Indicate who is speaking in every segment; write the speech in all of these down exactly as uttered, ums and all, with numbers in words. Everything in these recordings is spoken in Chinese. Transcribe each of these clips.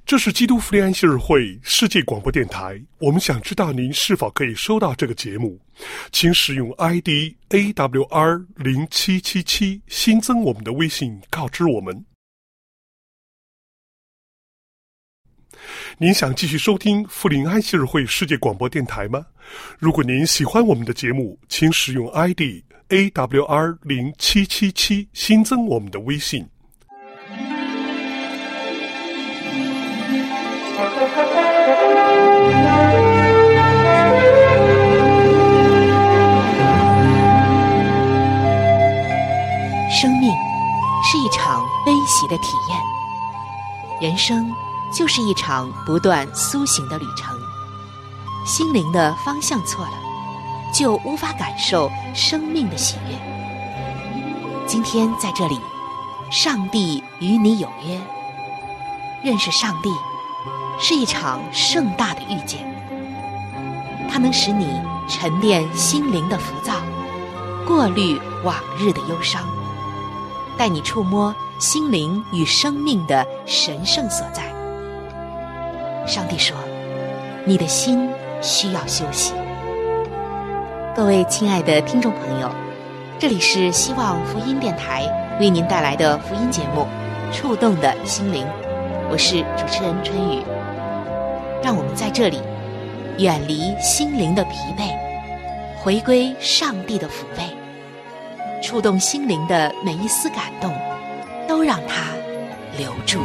Speaker 1: 这是基督福音安息日会世界广播电台，我们想知道您是否可以收到这个节目，请使用 I D A W R 零七七七 新增我们的微信告知我们。您想继续收听福林安息日会世界广播电台吗？如果您喜欢我们的节目，请使用 I D A W R 零七七七 新增我们的微信。
Speaker 2: 生命是一场悲喜的体验，人生就是一场不断苏醒的旅程。心灵的方向错了，就无法感受生命的喜悦。今天在这里，上帝与你有约。认识上帝是一场盛大的遇见，它能使你沉淀心灵的浮躁，过滤往日的忧伤，带你触摸心灵与生命的神圣所在。上帝说，你的心需要休息。各位亲爱的听众朋友，这里是希望福音电台为您带来的福音节目《触动的心灵》，我是主持人春雨。让我们在这里远离心灵的疲惫，回归上帝的抚慰，触动心灵的每一丝感动，都让它留住。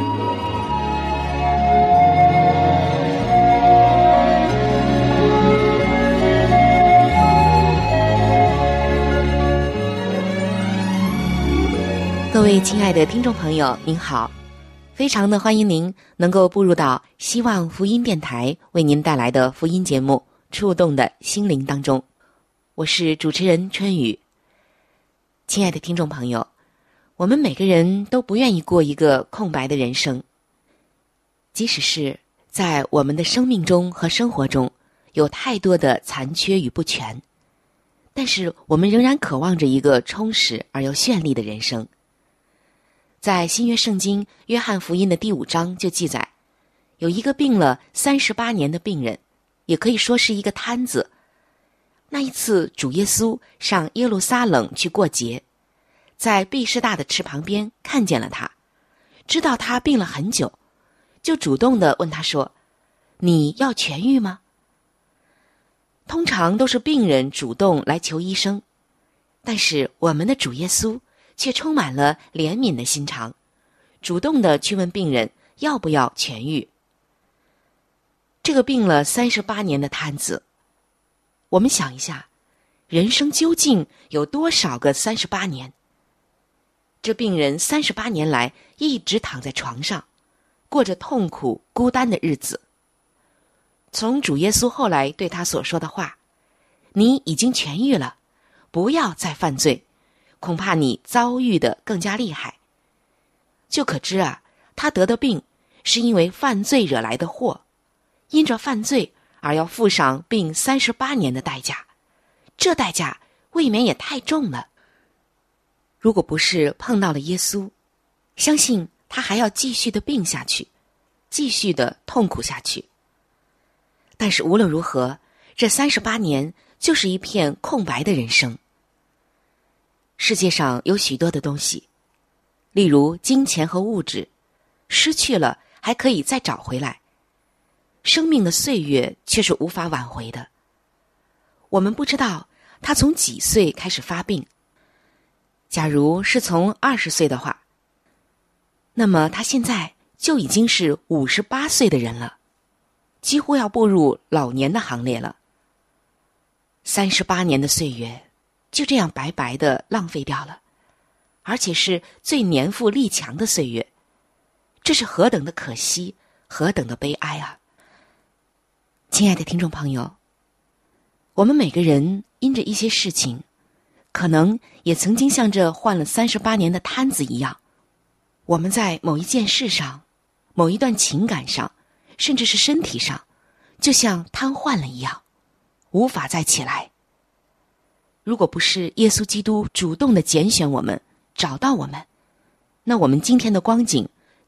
Speaker 2: 各位亲爱的听众朋友，您好，非常的欢迎您能够步入到希望福音电台为您带来的福音节目《触动的心灵》当中，我是主持人春雨。亲爱的听众朋友，我们每个人都不愿意过一个空白的人生，即使是在我们的生命中和生活中有太多的残缺与不全，但是我们仍然渴望着一个充实而又绚丽的人生。在新约圣经约翰福音的第五章就记载，有一个病了三十八年的病人，也可以说是一个瘫子。那一次主耶稣上耶路撒冷去过节，在毕士大的池旁边看见了他，知道他病了很久，就主动地问他说，你要痊愈吗？通常都是病人主动来求医生，但是我们的主耶稣却充满了怜悯的心肠，主动地去问病人要不要痊愈。这个病了三十八年的瘫子，我们想一下，人生究竟有多少个三十八年？这病人三十八年来一直躺在床上，过着痛苦孤单的日子。从主耶稣后来对他所说的话，你已经痊愈了，不要再犯罪，恐怕你遭遇的更加厉害，就可知啊，他得的病是因为犯罪惹来的祸，因着犯罪而要付上病三十八年的代价，这代价未免也太重了。如果不是碰到了耶稣，相信他还要继续的病下去，继续的痛苦下去。但是无论如何，这三十八年就是一片空白的人生。世界上有许多的东西，例如金钱和物质，失去了还可以再找回来，生命的岁月却是无法挽回的。我们不知道他从几岁开始发病，假如是从二十岁的话，那么他现在就已经是五十八岁的人了，几乎要步入老年的行列了。三十八年的岁月就这样白白的浪费掉了，而且是最年富力强的岁月，这是何等的可惜，何等的悲哀啊！亲爱的听众朋友，我们每个人因着一些事情，可能也曾经像这患了三十八年的瘫子一样，我们在某一件事上，某一段情感上，甚至是身体上，就像瘫痪了一样，无法再起来。如果不是耶稣基督主动的拣选我们，找到我们，那我们今天的光景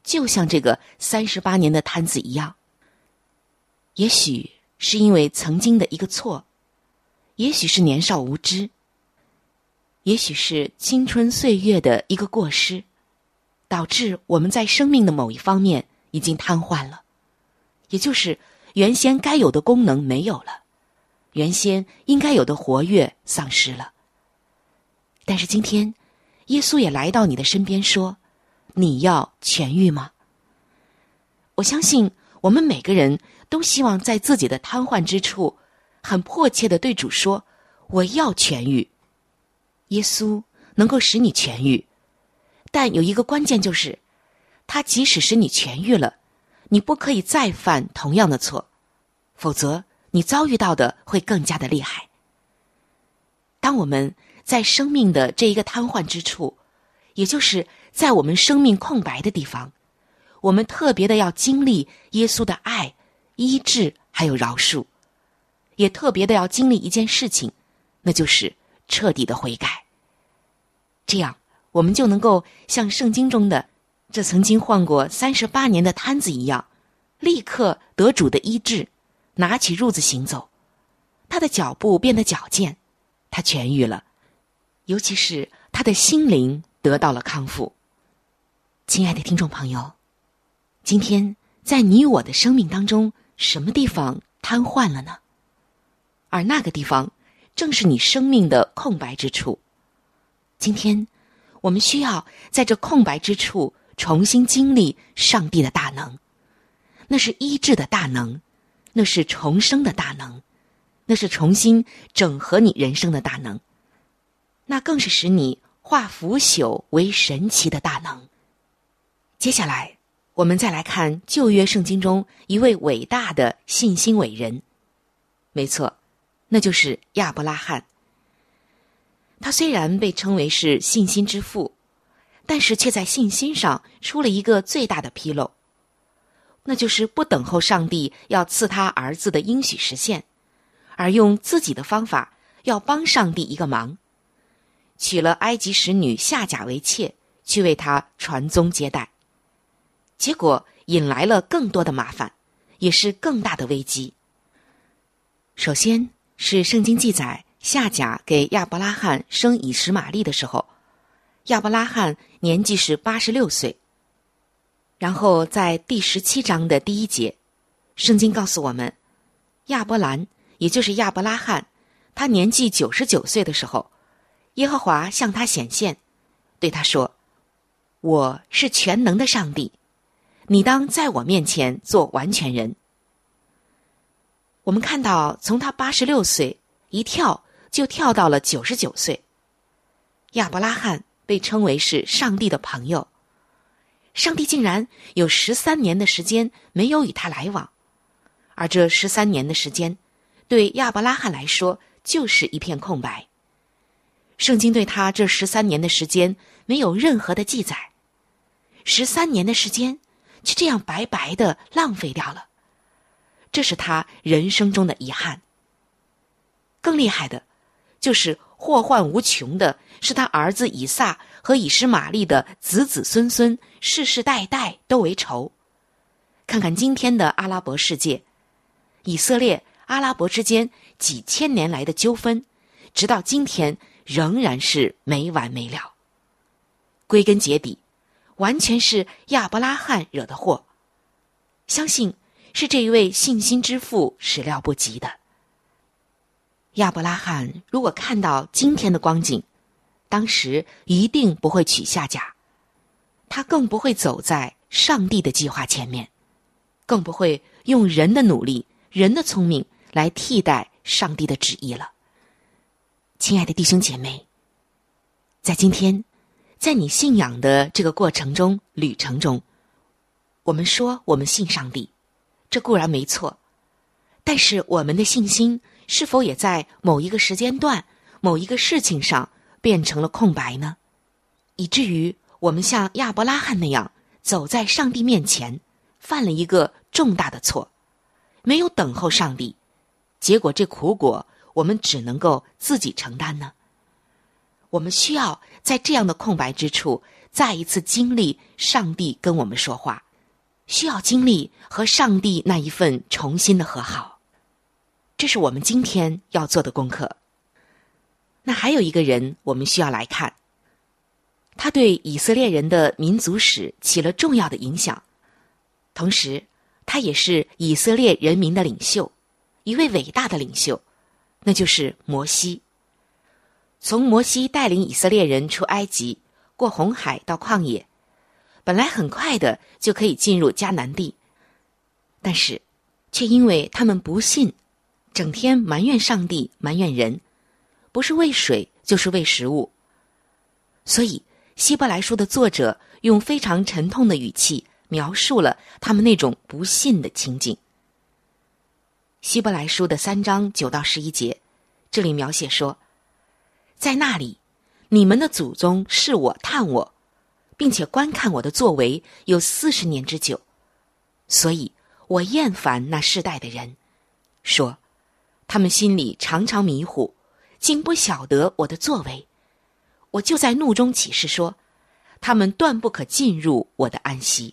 Speaker 2: 就像这个三十八年的摊子一样。也许是因为曾经的一个错，也许是年少无知，也许是青春岁月的一个过失，导致我们在生命的某一方面已经瘫痪了，也就是原先该有的功能没有了，原先应该有的活跃丧失了。但是今天耶稣也来到你的身边说，你要痊愈吗？我相信我们每个人都希望在自己的瘫痪之处很迫切地对主说，我要痊愈。耶稣能够使你痊愈，但有一个关键，就是他即使使你痊愈了，你不可以再犯同样的错，否则你遭遇到的会更加的厉害。当我们在生命的这一个瘫痪之处，也就是在我们生命空白的地方，我们特别的要经历耶稣的爱、医治还有饶恕，也特别的要经历一件事情，那就是彻底的悔改。这样我们就能够像圣经中的这曾经患过三十八年的瘫子一样，立刻得主的医治，拿起褥子行走，他的脚步变得矫健，他痊愈了，尤其是他的心灵得到了康复。亲爱的听众朋友，今天在你我的生命当中，什么地方瘫痪了呢？而那个地方正是你生命的空白之处。今天我们需要在这空白之处重新经历上帝的大能，那是医治的大能，那是重生的大能，那是重新整合你人生的大能，那更是使你化腐朽为神奇的大能。接下来我们再来看旧约圣经中一位伟大的信心伟人，没错，那就是亚伯拉罕。他虽然被称为是信心之父，但是却在信心上出了一个最大的纰漏，那就是不等候上帝要赐他儿子的应许实现，而用自己的方法要帮上帝一个忙，娶了埃及使女夏甲为妾，去为他传宗接代，结果引来了更多的麻烦，也是更大的危机。首先是圣经记载，夏甲给亚伯拉罕生以实玛利的时候，亚伯拉罕年纪是八十六岁。然后在第十七章的第一节，圣经告诉我们，亚伯兰也就是亚伯拉罕，他年纪九十九岁的时候，耶和华向他显现，对他说，我是全能的上帝，你当在我面前做完全人。我们看到从他八十六岁一跳就跳到了九十九岁，亚伯拉罕被称为是上帝的朋友，上帝竟然有十三年的时间没有与他来往，而这十三年的时间对亚伯拉罕来说就是一片空白。圣经对他这十三年的时间没有任何的记载，十三年的时间就这样白白的浪费掉了，这是他人生中的遗憾。更厉害的就是祸患无穷的是他儿子以撒和以实玛利的子子孙孙，世世代代都为仇。看看今天的阿拉伯世界，以色列、阿拉伯之间几千年来的纠纷，直到今天仍然是没完没了。归根结底，完全是亚伯拉罕惹的祸，相信是这一位信心之父始料不及的。亚伯拉罕如果看到今天的光景，当时一定不会娶夏甲，他更不会走在上帝的计划前面，更不会用人的努力、人的聪明来替代上帝的旨意了。亲爱的弟兄姐妹，在今天，在你信仰的这个过程中、旅程中，我们说我们信上帝，这固然没错，但是我们的信心是否也在某一个时间段、某一个事情上变成了空白呢？以至于我们像亚伯拉罕那样走在上帝面前，犯了一个重大的错，没有等候上帝，结果这苦果我们只能够自己承担呢？我们需要在这样的空白之处再一次经历上帝跟我们说话，需要经历和上帝那一份重新的和好。这是我们今天要做的功课。那还有一个人我们需要来看，他对以色列人的民族史起了重要的影响，同时他也是以色列人民的领袖，一位伟大的领袖，那就是摩西。从摩西带领以色列人出埃及，过红海到旷野，本来很快的就可以进入迦南地，但是却因为他们不信，整天埋怨上帝，埋怨人，不是喂水就是喂食物。所以希伯来书的作者用非常沉痛的语气描述了他们那种不信的情景。希伯来书的三章九到十一节，这里描写说，在那里你们的祖宗视我探我，并且观看我的作为有四十年之久，所以我厌烦那世代的人，说他们心里常常迷糊，竟不晓得我的作为。我就在怒中起誓说，他们断不可进入我的安息。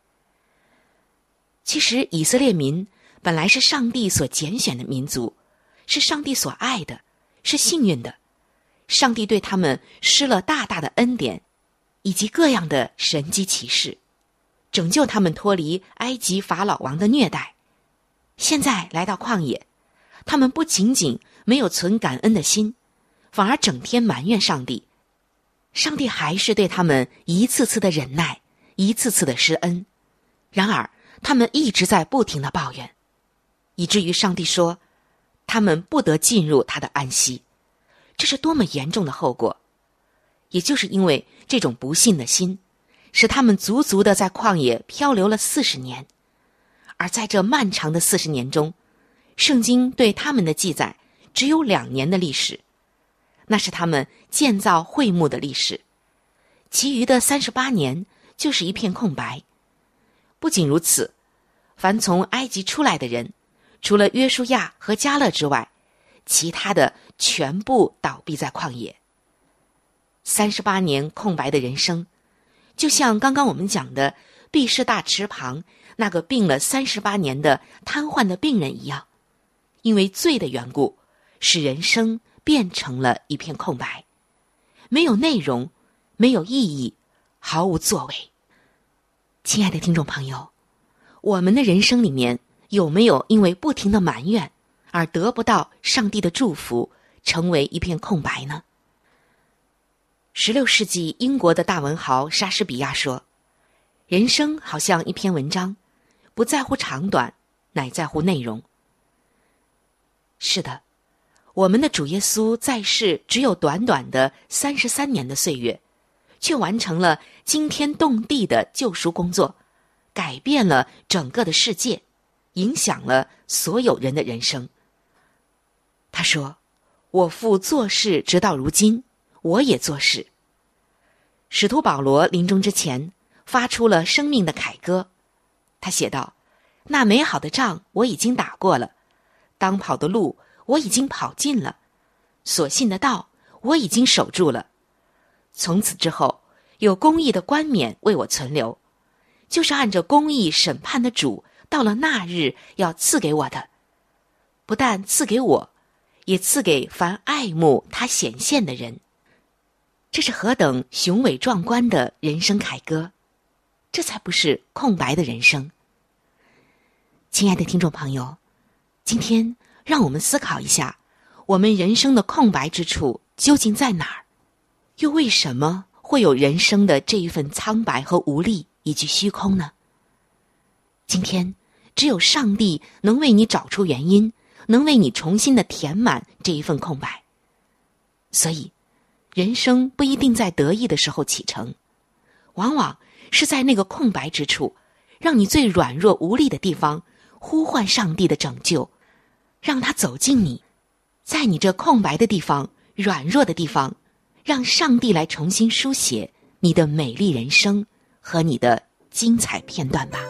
Speaker 2: 其实以色列民本来是上帝所拣选的民族，是上帝所爱的，是幸运的。上帝对他们施了大大的恩典，以及各样的神迹奇事，拯救他们脱离埃及法老王的虐待。现在来到旷野，他们不仅仅没有存感恩的心，反而整天埋怨上帝。上帝还是对他们一次次的忍耐，一次次的施恩。然而他们一直在不停的抱怨，以至于上帝说他们不得进入他的安息。这是多么严重的后果！也就是因为这种不信的心，使他们足足的在旷野漂流了四十年。而在这漫长的四十年中，圣经对他们的记载只有两年的历史，那是他们建造会幕的历史，其余的三十八年就是一片空白。不仅如此，凡从埃及出来的人，除了约书亚和迦勒之外，其他的全部倒闭在旷野。三十八年空白的人生，就像刚刚我们讲的毕士大池旁那个病了三十八年的瘫痪的病人一样，因为罪的缘故，使人生变成了一片空白，没有内容，没有意义，毫无作为。亲爱的听众朋友，我们的人生里面有没有因为不停的埋怨而得不到上帝的祝福，成为一片空白呢？十六世纪英国的大文豪莎士比亚说，人生好像一篇文章，不在乎长短，乃在乎内容。是的，我们的主耶稣在世只有短短的三十三年的岁月，却完成了惊天动地的救赎工作，改变了整个的世界，影响了所有人的人生。他说，我父做事直到如今，我也做事。使徒保罗临终之前发出了生命的凯歌，他写道，那美好的仗我已经打过了，当跑的路我已经跑尽了，所信的道我已经守住了。从此之后，有公义的冠冕为我存留，就是按着公义审判的主到了那日要赐给我的，不但赐给我，也赐给凡爱慕他显现的人。这是何等雄伟壮观的人生凯歌，这才不是空白的人生。亲爱的听众朋友，今天让我们思考一下，我们人生的空白之处究竟在哪儿？又为什么会有人生的这一份苍白和无力以及虚空呢？今天只有上帝能为你找出原因，能为你重新的填满这一份空白。所以人生不一定在得意的时候启程，往往是在那个空白之处，让你最软弱无力的地方呼唤上帝的拯救，让他走进你，在你这空白的地方，软弱的地方，让上帝来重新书写你的美丽人生和你的精彩片段吧。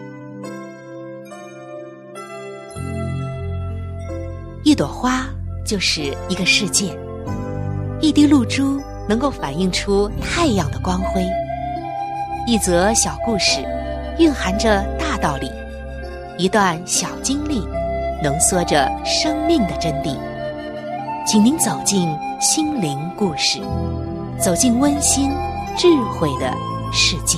Speaker 2: 一朵花就是一个世界，一滴露珠能够反映出太阳的光辉， 一则小故事，蕴含着大道理；一段小经历，浓缩着生命的真谛。请您走进心灵故事，走进温馨智慧的世界。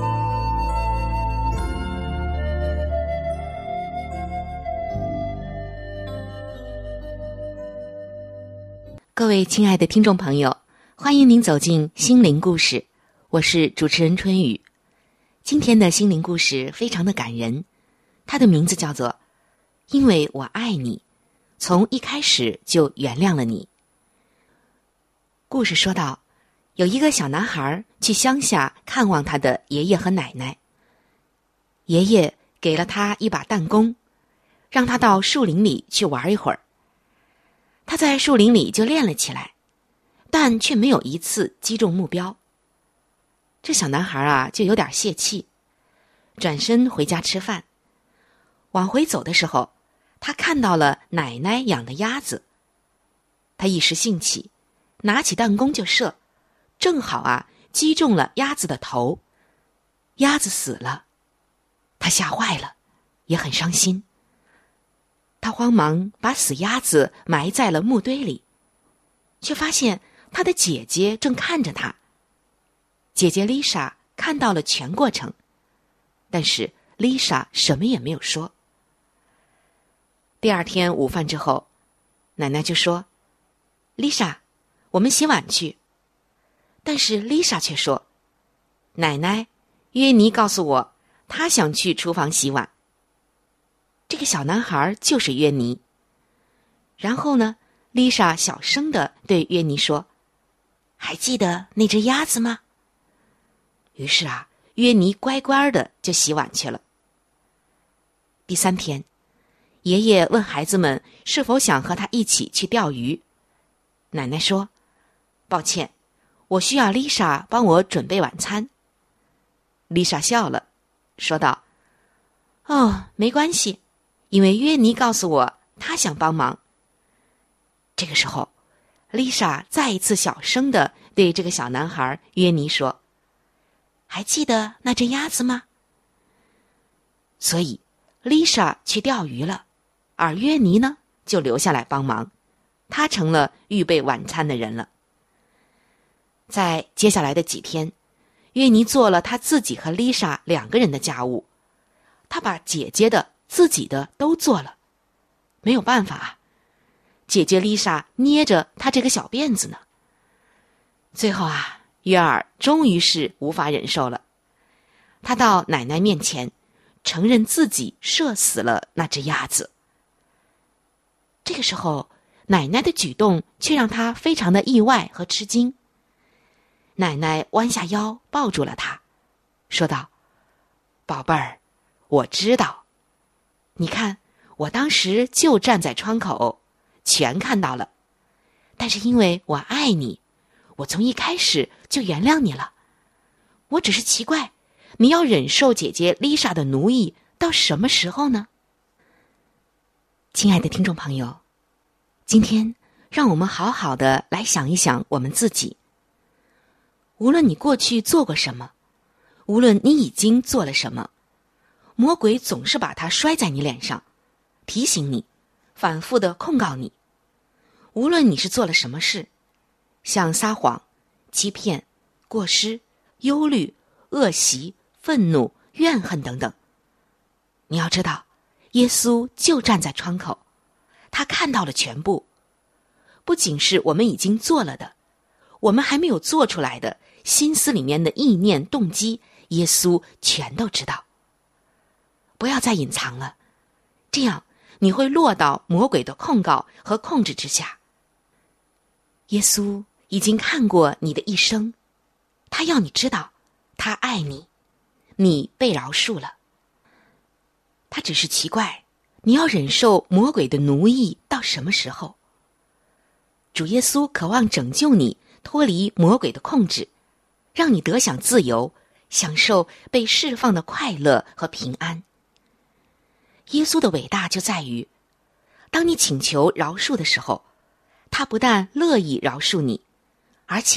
Speaker 2: 各位亲爱的听众朋友，欢迎您走进心灵故事，我是主持人春雨。今天的心灵故事非常的感人，它的名字叫做因为我爱你，从一开始就原谅了你。故事说到，有一个小男孩去乡下看望他的爷爷和奶奶，爷爷给了他一把弹弓，让他到树林里去玩一会儿。他在树林里就练了起来，但却没有一次击中目标。这小男孩啊，就有点泄气，转身回家吃饭。往回走的时候，他看到了奶奶养的鸭子，他一时兴起，拿起弹弓就射，正好啊击中了鸭子的头，鸭子死了。他吓坏了，也很伤心。他慌忙把死鸭子埋在了木堆里，却发现他的姐姐正看着他。姐姐丽莎看到了全过程，但是丽莎什么也没有说。第二天午饭之后，奶奶就说：“丽莎，我们洗碗去。”但是丽莎却说：“奶奶，约尼告诉我，他想去厨房洗碗。”这个小男孩就是约尼。然后呢，丽莎小声地对约尼说：“还记得那只鸭子吗？”于是啊，约尼乖乖的就洗碗去了。第三天，爷爷问孩子们是否想和他一起去钓鱼。奶奶说：“抱歉，我需要丽莎帮我准备晚餐。”丽莎笑了，说道：“哦，没关系，因为约尼告诉我他想帮忙。”这个时候，丽莎再一次小声地对这个小男孩约尼说：“还记得那只鸭子吗？”所以丽莎去钓鱼了，而约尼呢就留下来帮忙，他成了预备晚餐的人了。在接下来的几天，约尼做了他自己和丽莎两个人的家务，他把姐姐的自己的都做了。没有办法啊，姐姐丽莎捏着他这个小辫子呢。最后啊，约尔终于是无法忍受了，他到奶奶面前承认自己射死了那只鸭子。这个时候，奶奶的举动却让他非常的意外和吃惊。奶奶弯下腰抱住了他，说道：“宝贝儿，我知道，你看，我当时就站在窗口，全看到了。但是因为我爱你，我从一开始就原谅你了。我只是奇怪，你要忍受姐姐丽莎的奴役到什么时候呢？”亲爱的听众朋友，今天让我们好好的来想一想我们自己。无论你过去做过什么，无论你已经做了什么，魔鬼总是把它摔在你脸上，提醒你，反复的控告你。无论你是做了什么事，像撒谎、欺骗、过失、忧虑、恶习、愤怒、怨恨等等，你要知道，耶稣就站在窗口，他看到了全部，不仅是我们已经做了的，我们还没有做出来的心思里面的意念动机，耶稣全都知道。不要再隐藏了，这样你会落到魔鬼的控告和控制之下。耶稣已经看过你的一生，他要你知道，他爱你，你被饶恕了。他只是奇怪，你要忍受魔鬼的奴役到什么时候？主耶稣渴望拯救你，脱离魔鬼的控制，让你得享自由，享受被释放的快乐和平安。耶稣的伟大就在于，当你请求饶恕的时候，他不但乐意饶恕你，而且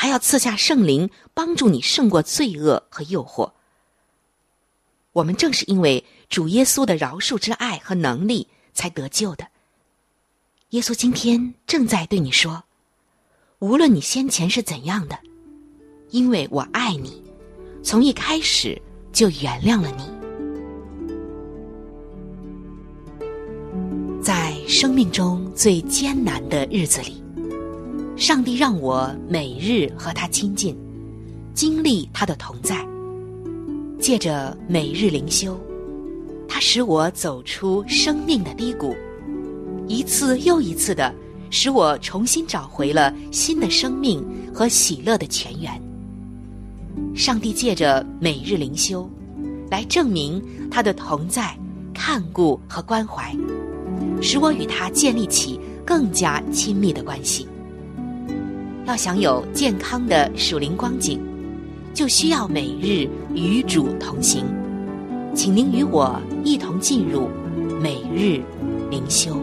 Speaker 2: 还要赐下圣灵，帮助你胜过罪恶和诱惑。我们正是因为主耶稣的饶恕之爱和能力才得救的。耶稣今天正在对你说，无论你先前是怎样的，因为我爱你，从一开始就原谅了你。在生命中最艰难的日子里，上帝让我每日和他亲近，经历他的同在。借着每日灵修，他使我走出生命的低谷，一次又一次的使我重新找回了新的生命和喜乐的泉源。上帝借着每日灵修来证明他的同在、看顾和关怀，使我与他建立起更加亲密的关系。要享有健康的属灵光景，就需要每日与主同行。请您与我一同进入每日灵修。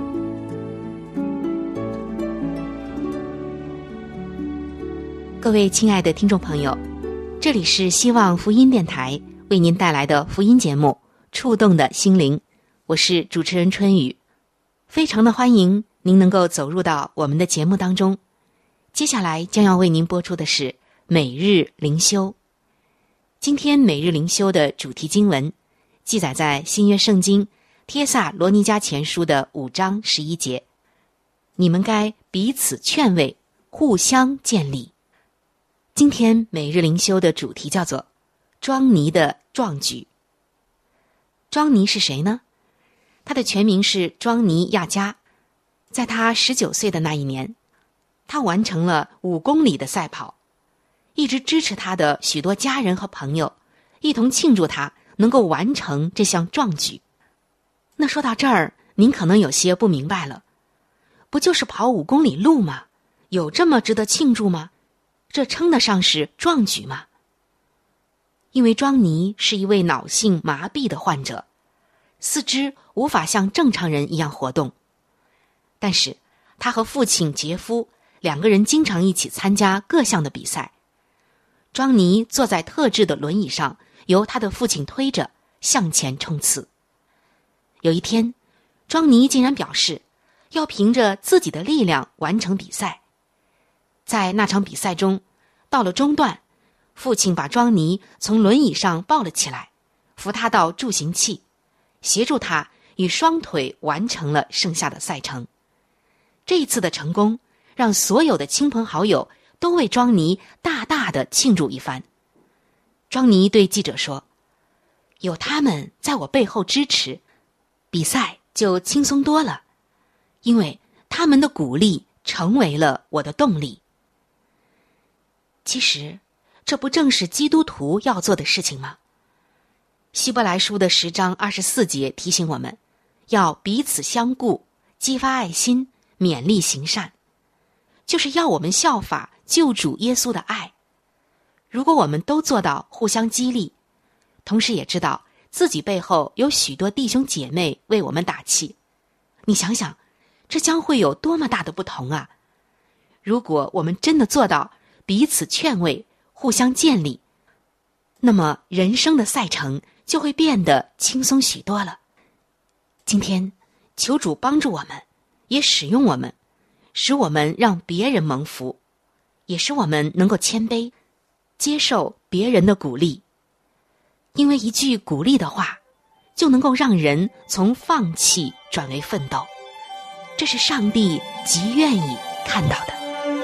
Speaker 2: 各位亲爱的听众朋友，这里是希望福音电台为您带来的福音节目《触动的心灵》，我是主持人春雨，非常的欢迎您能够走入到我们的节目当中。接下来将要为您播出的是每日灵修。今天每日灵修的主题经文记载在新约圣经帖撒罗尼迦前书的五章十一节，你们该彼此劝慰，互相建立。今天每日灵修的主题叫做庄尼的壮举。庄尼是谁呢？他的全名是庄尼亚加。在他十九岁的那一年，他完成了五公里的赛跑。一直支持他的许多家人和朋友一同庆祝他能够完成这项壮举。那说到这儿，您可能有些不明白了，不就是跑五公里路吗？有这么值得庆祝吗？这称得上是壮举吗？因为庄尼是一位脑性麻痹的患者，四肢无法像正常人一样活动，但是他和父亲杰夫两个人经常一起参加各项的比赛。庄尼坐在特制的轮椅上，由他的父亲推着向前冲刺。有一天，庄尼竟然表示要凭着自己的力量完成比赛。在那场比赛中，到了中段，父亲把庄尼从轮椅上抱了起来，扶他到助行器，协助他以双腿完成了剩下的赛程。这一次的成功让所有的亲朋好友都为庄尼大大的庆祝一番。庄尼对记者说，有他们在我背后支持，比赛就轻松多了，因为他们的鼓励成为了我的动力。其实这不正是基督徒要做的事情吗？希伯来书的十章二十四节提醒我们，要彼此相顾，激发爱心，勉励行善，就是要我们效法救主耶稣的爱。如果我们都做到互相激励，同时也知道自己背后有许多弟兄姐妹为我们打气，你想想，这将会有多么大的不同啊！如果我们真的做到彼此劝慰，互相建立，那么人生的赛程就会变得轻松许多了。今天求主帮助我们，也使用我们，使我们让别人蒙福，也使我们能够谦卑，接受别人的鼓励。因为一句鼓励的话，就能够让人从放弃转为奋斗，这是上帝极愿意看到的。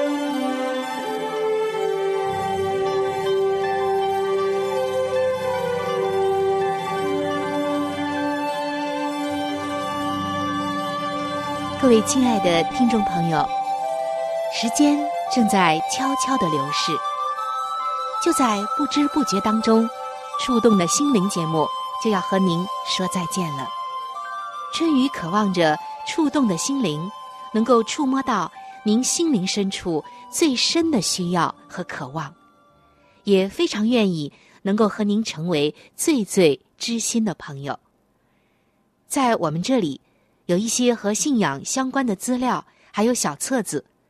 Speaker 2: 各位亲爱的听众朋友，时间正在悄悄地流逝，就在不知不觉当中，触动的心灵节目就要和您说再见了。春雨渴望着触动的心灵能够触摸到您心灵深处最深的需要和渴望，也非常愿意能够和您成为最最知心的朋友。在我们这里有一些和信仰相关的资料，还有小册子，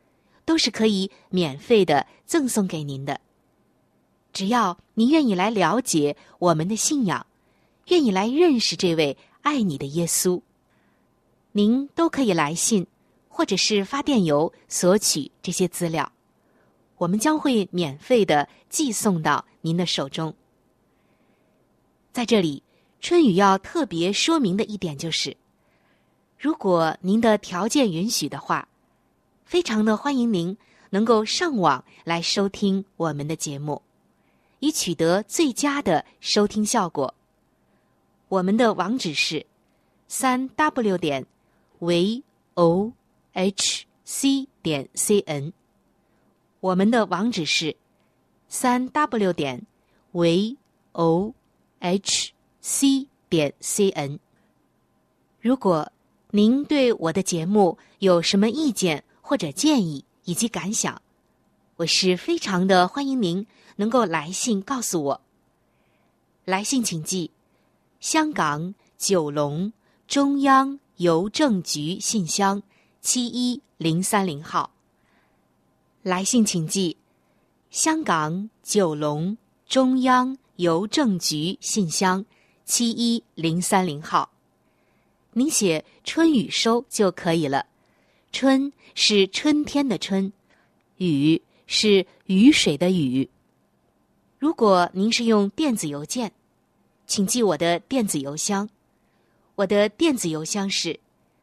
Speaker 2: 都是可以免费的赠送给您的。只要您愿意来了解我们的信仰，愿意来认识这位爱你的耶稣，您都可以来信或者是发电邮索取这些资料，我们将会免费的寄送到您的手中。在这里，春雨要特别说明的一点就是，如果您的条件允许的话，非常的欢迎您能够上网来收听我们的节目，以取得最佳的收听效果。我们的网址是三 w 点 v o h c 点 c n， 我们的网址是三 w 点 v o h c 点 c n。 如果您对我的节目有什么意见或者建议以及感想，我是非常的欢迎您能够来信告诉我。来信请寄香港九龙中央邮政局信箱七一零三零号。来信请寄香港九龙中央邮政局信箱七一零三零号。您写春雨收就可以了。春是春天的春，雨是雨水的雨。如果您是用电子邮件，请记我的电子邮箱。我的电子邮箱是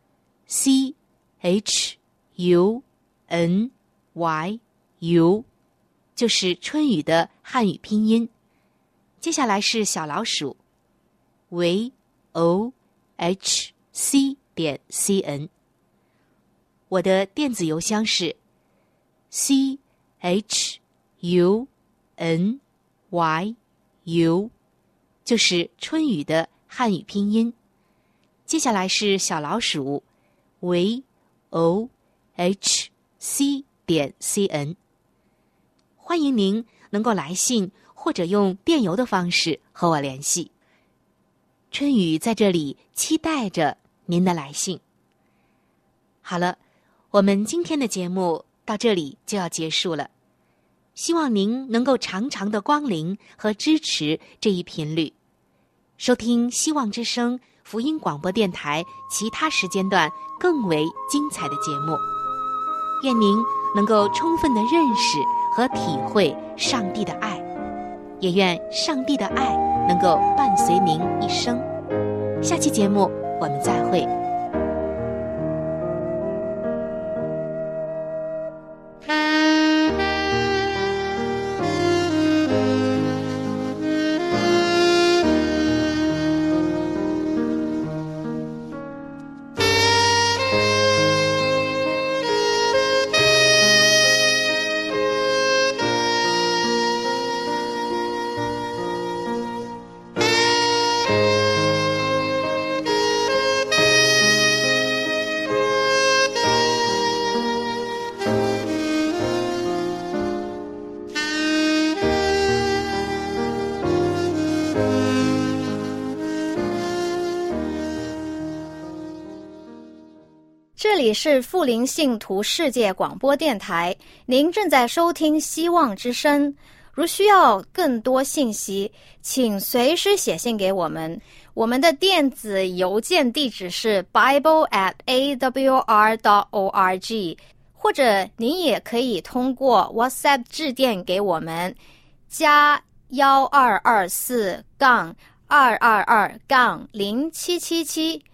Speaker 2: c h u n y u， 就是春雨的汉语拼音。接下来是小老鼠 v o h c 点 c n。 我的电子邮箱是 c h u n y u， 就是春雨的汉语拼音。接下来是小老鼠 v o h c 点 c n。 欢迎您能够来信或者用电邮的方式和我联系。春雨在这里期待着您的来信。好了，我们今天的节目到这里就要结束了，希望您能够常常的光临和支持这一频率，收听希望之声福音广播电台其他时间段更为精彩的节目。愿您能够充分的认识和体会上帝的爱，也愿上帝的爱能够伴随您一生。下期节目我们再会。
Speaker 3: 这里是富林信徒世界广播电台，您正在收听希望之声。如需要更多信息，请随时写信给我们。我们的电子邮件地址是 bible at a w r dot org， 或者您也可以通过 WhatsApp 致电给我们，加幺二二四杠二二二杠零七七七。